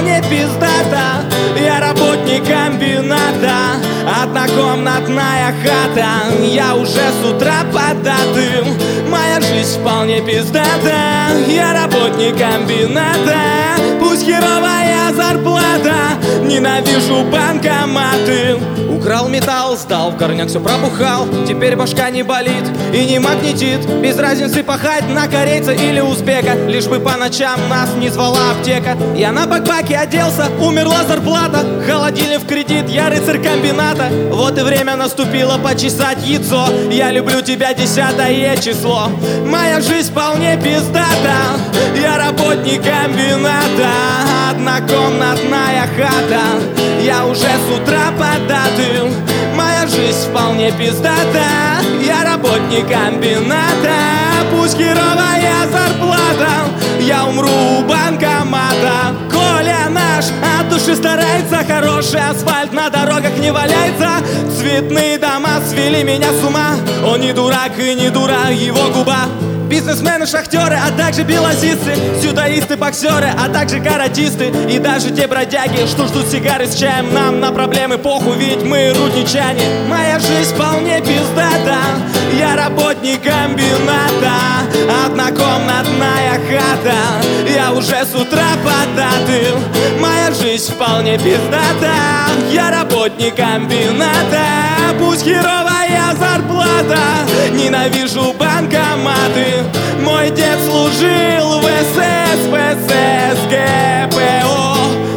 вполне пиздата. Я работник комбината, однокомнатная хата. Я уже с утра податым, моя жизнь вполне пиздата. Я работник комбината, пусть херовая зарплата. Ненавижу банкоматы. Украл металл, сдал, в горняк все пробухал. Теперь башка не болит и не магнетит. Без разницы пахать на корейца или узбека, лишь бы по ночам нас не звала аптека. Я на бакбаке оделся, умерла зарплата. Холодильник в кредит, я рыцарь комбината. Вот и время наступило почесать яйцо. Я люблю тебя, 10-е число. Моя жизнь вполне пиздата. Я работник комбината, однокомнатная хата. Я уже с утра податым, моя жизнь вполне пиздата. Я работник комбината, пусть херовая зарплата. Я умру у банкомата. Коля наш от души старается, хороший асфальт на дорогах не валяется. Цветные дома свели меня с ума. Он не дурак и не дура его губа. Бизнесмены, шахтеры, а также белозицы, сюдаисты, боксеры, а также каратисты. И даже те бродяги, что ждут сигары с чаем. Нам на проблемы похуй, ведь мы рудничане. Моя жизнь вполне пиздата. Я работник комбината, однокомнатная хата. Я уже с утра податым, моя жизнь вполне пиздата. Я работник комбината, пусть херовая зарплата. Ненавижу банкоматы. Мой дед служил в СС, ВСС, ГПО.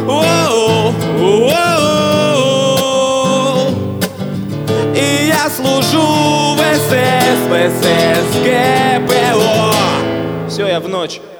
И я служу в СС, ВСС, ГПО. Все, я в ночь.